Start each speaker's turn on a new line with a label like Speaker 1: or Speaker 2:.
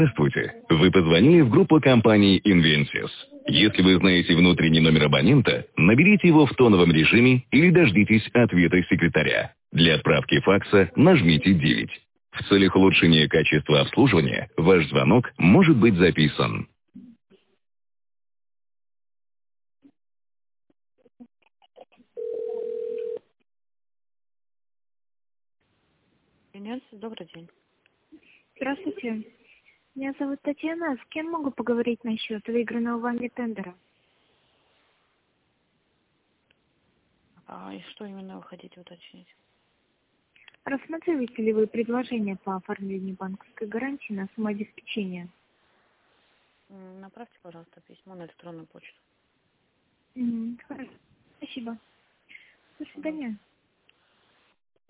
Speaker 1: Здравствуйте. Вы позвонили в группу компании Invensys. Если вы знаете внутренний номер абонента, наберите его в тоновом режиме или дождитесь ответа секретаря. Для отправки факса нажмите 9. В целях улучшения качества обслуживания ваш звонок может быть записан.
Speaker 2: Invensys, добрый день.
Speaker 3: Здравствуйте. Меня зовут Татьяна. С кем могу поговорить насчет выигранного вами тендера?
Speaker 2: И что именно вы хотите уточнить?
Speaker 3: Рассматриваете ли вы предложение по оформлению банковской гарантии на самообеспечение?
Speaker 2: Направьте, пожалуйста, письмо на электронную почту.
Speaker 3: Хорошо. Спасибо. До свидания.